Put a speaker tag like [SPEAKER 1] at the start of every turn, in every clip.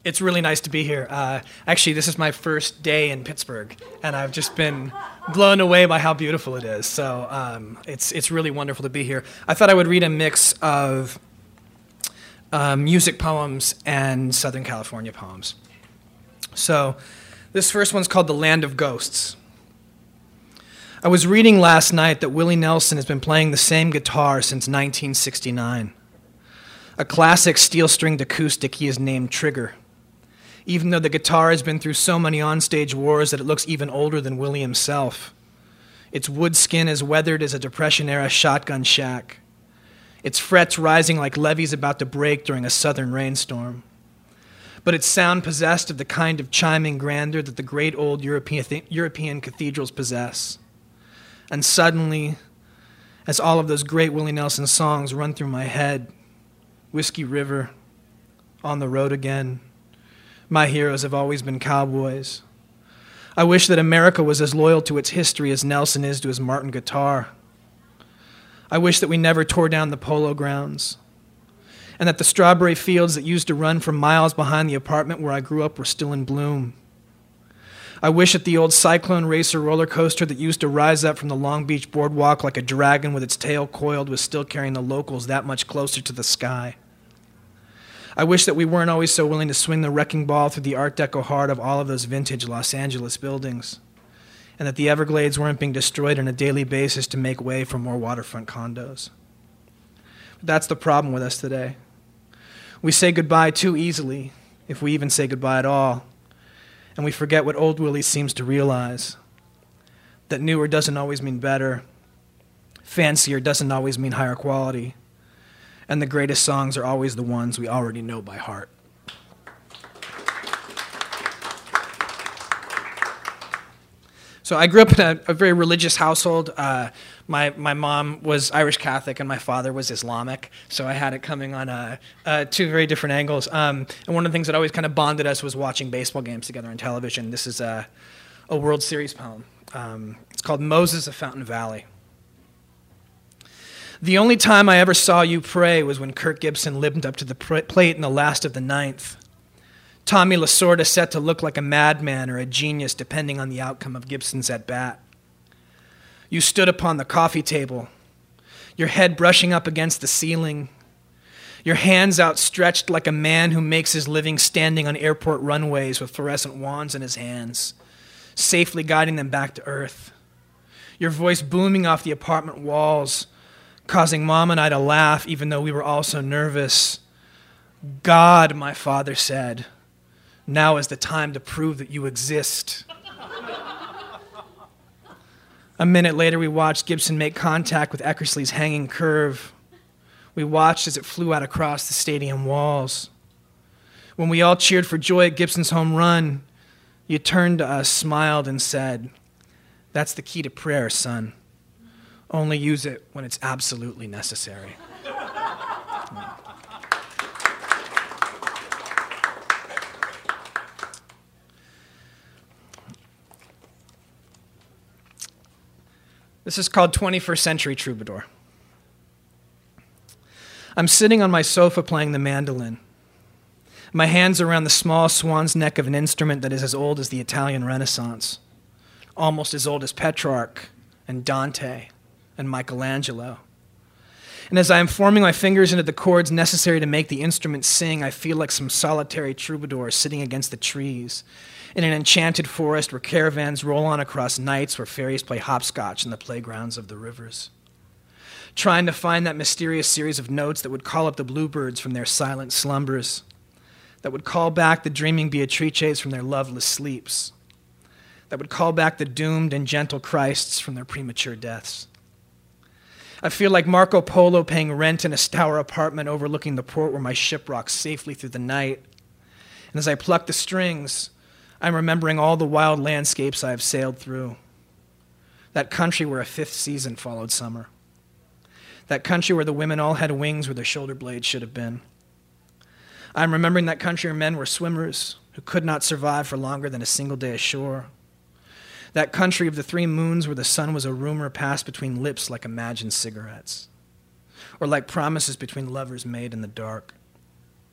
[SPEAKER 1] It's really nice to be here. Actually, this is my first day in Pittsburgh, and I've just been blown away by how beautiful it is. So it's really wonderful to be here. I thought I would read a mix of music poems and Southern California poems. So this first one's called The Land of Ghosts. I was reading last night that Willie Nelson has been playing the same guitar since 1969. A classic steel-stringed acoustic he has named Trigger, even though the guitar has been through so many onstage wars that it looks even older than Willie himself. Its wood skin is weathered as a Depression-era shotgun shack, its frets rising like levees about to break during a southern rainstorm. But its sound possessed of the kind of chiming grandeur that the great old European cathedrals possess. And suddenly, as all of those great Willie Nelson songs run through my head, Whiskey River, On the Road Again, my heroes have always been cowboys. I wish that America was as loyal to its history as Nelson is to his Martin guitar. I wish that we never tore down the polo grounds, and that the strawberry fields that used to run for miles behind the apartment where I grew up were still in bloom. I wish that the old Cyclone Racer roller coaster that used to rise up from the Long Beach boardwalk like a dragon with its tail coiled was still carrying the locals that much closer to the sky. I wish that we weren't always so willing to swing the wrecking ball through the Art Deco heart of all of those vintage Los Angeles buildings, and that the Everglades weren't being destroyed on a daily basis to make way for more waterfront condos. But that's the problem with us today. We say goodbye too easily, if we even say goodbye at all, and we forget what old Willie seems to realize, that newer doesn't always mean better, fancier doesn't always mean higher quality, and the greatest songs are always the ones we already know by heart. So I grew up in a very religious household. My mom was Irish Catholic and my father was Islamic, so I had it coming on two very different angles. And one of the things that always kind of bonded us was watching baseball games together on television. This is a World Series poem. It's called Moses of Fountain Valley. The only time I ever saw you pray was when Kirk Gibson limped up to the plate in the last of the ninth. Tommy Lasorda set to look like a madman or a genius depending on the outcome of Gibson's at-bat. You stood upon the coffee table, your head brushing up against the ceiling, your hands outstretched like a man who makes his living standing on airport runways with fluorescent wands in his hands, safely guiding them back to earth. Your voice booming off the apartment walls, causing Mom and I to laugh even though we were all so nervous. God, my father said, now is the time to prove that you exist. A minute later, we watched Gibson make contact with Eckersley's hanging curve. We watched as it flew out across the stadium walls. When we all cheered for joy at Gibson's home run, you turned to us, smiled, and said, "That's the key to prayer, son. Only use it when it's absolutely necessary." This is called 21st Century Troubadour. I'm sitting on my sofa playing the mandolin. My hands are around the small swan's neck of an instrument that is as old as the Italian Renaissance, almost as old as Petrarch and Dante and Michelangelo. And as I am forming my fingers into the chords necessary to make the instrument sing, I feel like some solitary troubadour sitting against the trees in an enchanted forest where caravans roll on across nights where fairies play hopscotch in the playgrounds of the rivers, trying to find that mysterious series of notes that would call up the bluebirds from their silent slumbers, that would call back the dreaming Beatrices from their loveless sleeps, that would call back the doomed and gentle Christs from their premature deaths. I feel like Marco Polo paying rent in a Stour apartment overlooking the port where my ship rocks safely through the night. And as I pluck the strings, I'm remembering all the wild landscapes I have sailed through. That country where a fifth season followed summer. That country where the women all had wings where their shoulder blades should have been. I'm remembering that country where men were swimmers who could not survive for longer than a single day ashore. That country of the 3 moons where the sun was a rumor passed between lips like imagined cigarettes, or like promises between lovers made in the dark.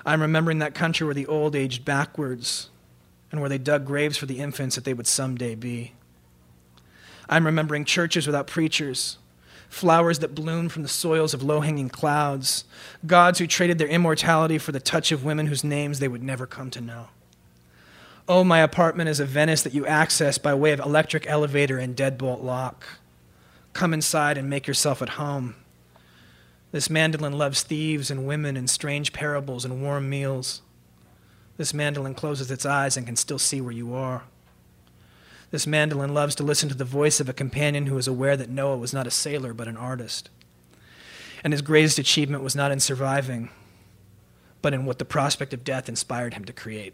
[SPEAKER 1] I'm remembering that country where the old aged backwards and where they dug graves for the infants that they would someday be. I'm remembering churches without preachers, flowers that bloomed from the soils of low-hanging clouds, gods who traded their immortality for the touch of women whose names they would never come to know. Oh, my apartment is a Venice that you access by way of electric elevator and deadbolt lock. Come inside and make yourself at home. This mandolin loves thieves and women and strange parables and warm meals. This mandolin closes its eyes and can still see where you are. This mandolin loves to listen to the voice of a companion who is aware that Noah was not a sailor but an artist. And his greatest achievement was not in surviving, but in what the prospect of death inspired him to create.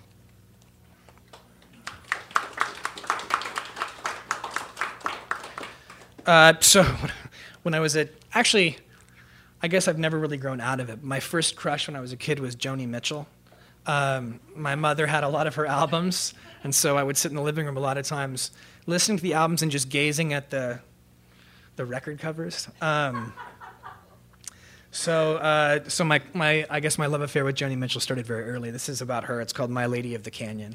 [SPEAKER 1] So when I was actually, I guess I've never really grown out of it. My first crush when I was a kid was Joni Mitchell. My mother had a lot of her albums, and so I would sit in the living room a lot of times listening to the albums and just gazing at the record covers. So I guess my love affair with Joni Mitchell started very early. This is about her. It's called My Lady of the Canyon.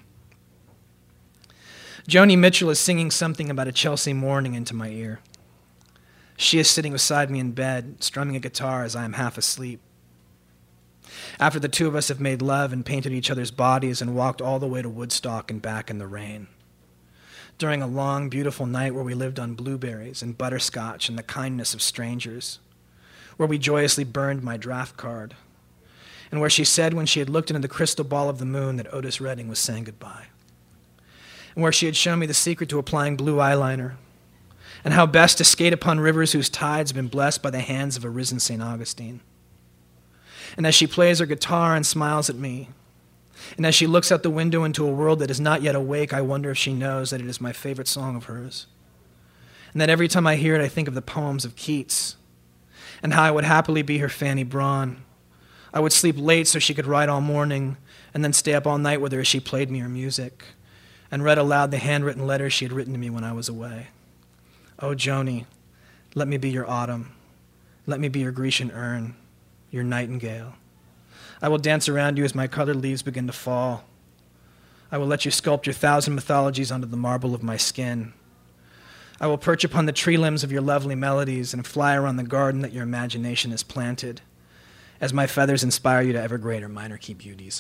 [SPEAKER 1] Joni Mitchell is singing something about a Chelsea morning into my ear. She is sitting beside me in bed, strumming a guitar as I am half asleep. After the two of us have made love and painted each other's bodies and walked all the way to Woodstock and back in the rain. During a long, beautiful night where we lived on blueberries and butterscotch and the kindness of strangers. Where we joyously burned my draft card. And where she said when she had looked into the crystal ball of the moon that Otis Redding was saying goodbye. And where she had shown me the secret to applying blue eyeliner. And how best to skate upon rivers whose tides have been blessed by the hands of a risen St. Augustine. And as she plays her guitar and smiles at me, and as she looks out the window into a world that is not yet awake, I wonder if she knows that it is my favorite song of hers. And that every time I hear it, I think of the poems of Keats, and how I would happily be her Fanny Braun. I would sleep late so she could write all morning, and then stay up all night with her as she played me her music, and read aloud the handwritten letters she had written to me when I was away. Oh, Joni, let me be your autumn. Let me be your Grecian urn, your nightingale. I will dance around you as my colored leaves begin to fall. I will let you sculpt your thousand mythologies onto the marble of my skin. I will perch upon the tree limbs of your lovely melodies and fly around the garden that your imagination has planted, as my feathers inspire you to ever greater minor key beauties.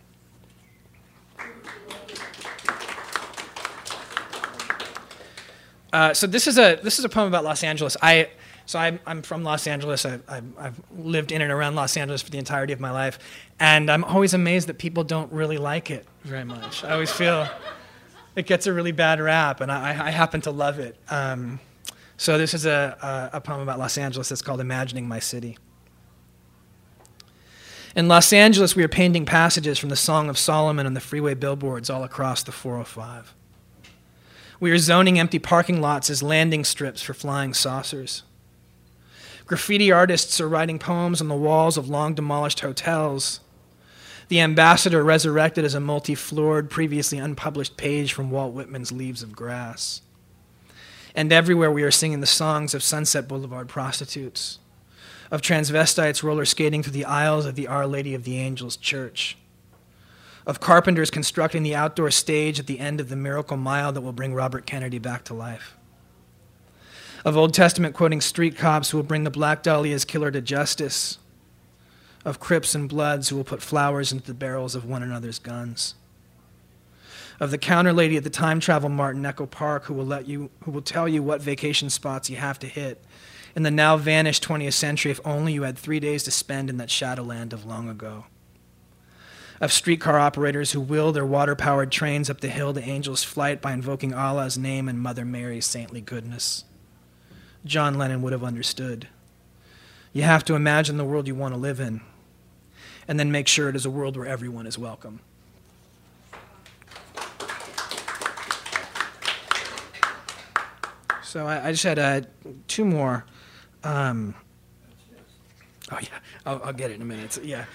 [SPEAKER 1] So this is a poem about Los Angeles. I'm from Los Angeles. I've lived in and around Los Angeles for the entirety of my life, and I'm always amazed that people don't really like it very much. I always feel it gets a really bad rap, and I happen to love it. So this is a poem about Los Angeles. It's called Imagining My City. In Los Angeles, we are painting passages from the Song of Solomon on the freeway billboards all across the 405. We are zoning empty parking lots as landing strips for flying saucers. Graffiti artists are writing poems on the walls of long-demolished hotels. The Ambassador resurrected as a multi-floored, previously unpublished page from Walt Whitman's Leaves of Grass. And everywhere we are singing the songs of Sunset Boulevard prostitutes, of transvestites roller skating through the aisles of the Our Lady of the Angels Church, of carpenters constructing the outdoor stage at the end of the Miracle Mile that will bring Robert Kennedy back to life, of Old Testament quoting street cops who will bring the Black Dahlia's killer to justice, of Crips and Bloods who will put flowers into the barrels of one another's guns, of the counter lady at the time travel mart in Echo Park who will tell you what vacation spots you have to hit in the now vanished 20th century if only you had 3 days to spend in that shadowland of long ago, of streetcar operators who will their water-powered trains up the hill to Angel's Flight by invoking Allah's name and Mother Mary's saintly goodness. John Lennon would have understood. You have to imagine the world you want to live in, and then make sure it is a world where everyone is welcome. So I just had two more. Oh yeah, I'll get it in a minute. So, yeah.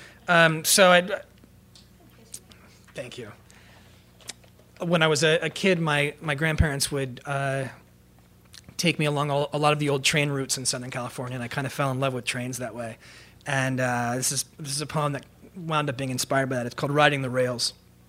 [SPEAKER 1] Thank you. When I was a kid, my grandparents would take me along a lot of the old train routes in Southern California, and I kind of fell in love with trains that way. And this is a poem that wound up being inspired by that. It's called Riding the Rails.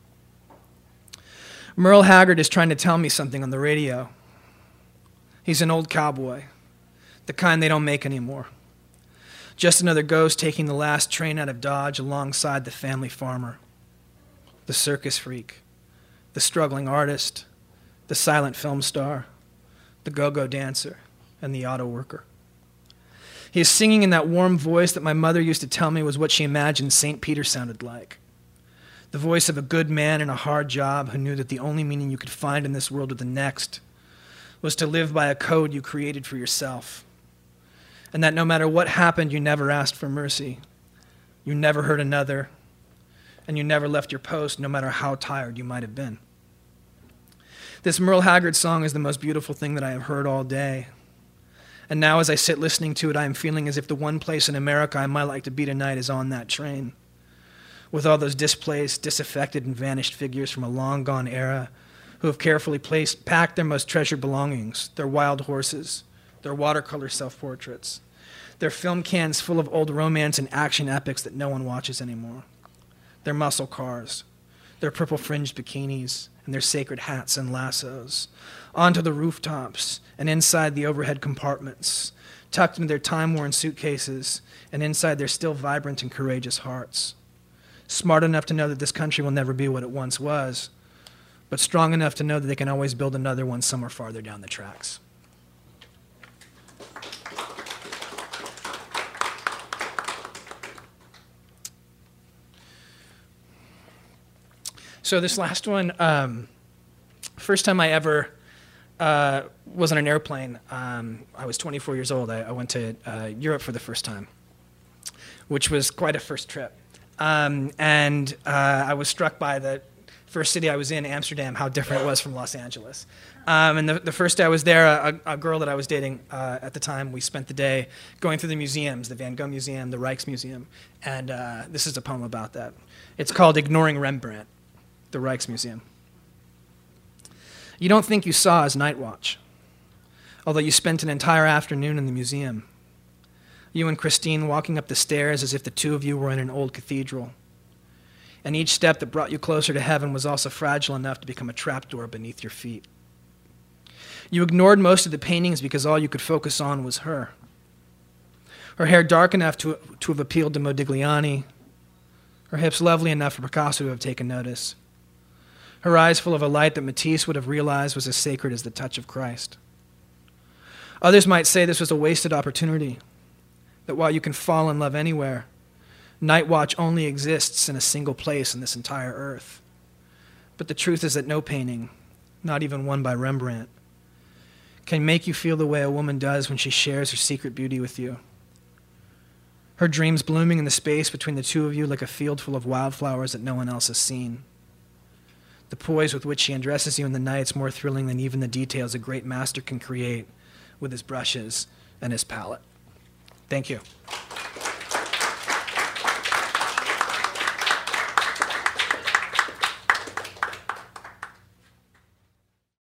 [SPEAKER 1] Merle Haggard is trying to tell me something on the radio. He's an old cowboy, the kind they don't make anymore. Just another ghost taking the last train out of Dodge alongside the family farmer, the circus freak, the struggling artist, the silent film star, the go-go dancer, and the auto worker. He is singing in that warm voice that my mother used to tell me was what she imagined St. Peter sounded like. The voice of a good man in a hard job who knew that the only meaning you could find in this world or the next was to live by a code you created for yourself. And that no matter what happened, you never asked for mercy. You never hurt another. And you never left your post, no matter how tired you might have been. This Merle Haggard song is the most beautiful thing that I have heard all day. And now as I sit listening to it, I am feeling as if the one place in America I might like to be tonight is on that train, with all those displaced, disaffected, and vanished figures from a long-gone era who have carefully packed their most treasured belongings, their wild horses, their watercolor self-portraits, their film cans full of old romance and action epics that no one watches anymore, their muscle cars, their purple-fringed bikinis, and their sacred hats and lassos, onto the rooftops and inside the overhead compartments, tucked into their time-worn suitcases and inside their still vibrant and courageous hearts. Smart enough to know that this country will never be what it once was, but strong enough to know that they can always build another one somewhere farther down the tracks. So this last one, first time I ever was on an airplane, I was 24 years old. I went to Europe for the first time, which was quite a first trip. And I was struck by the first city I was in, Amsterdam, how different it was from Los Angeles. And the first day I was there, a girl that I was dating at the time, we spent the day going through the museums, the Van Gogh Museum, the Rijksmuseum, and this is a poem about that. It's called Ignoring Rembrandt, the Rijksmuseum. You don't think you saw his night watch, although you spent an entire afternoon in the museum. You and Christine walking up the stairs as if the two of you were in an old cathedral. And each step that brought you closer to heaven was also fragile enough to become a trapdoor beneath your feet. You ignored most of the paintings because all you could focus on was her. Her hair dark enough to have appealed to Modigliani. Her hips lovely enough for Picasso to have taken notice. Her eyes full of a light that Matisse would have realized was as sacred as the touch of Christ. Others might say this was a wasted opportunity, that while you can fall in love anywhere, night watch only exists in a single place in this entire earth. But the truth is that no painting, not even one by Rembrandt, can make you feel the way a woman does when she shares her secret beauty with you. Her dreams blooming in the space between the two of you like a field full of wildflowers that no one else has seen. The poise with which she undresses you in the night is more thrilling than even the details a great master can create with his brushes and his palette. Thank you.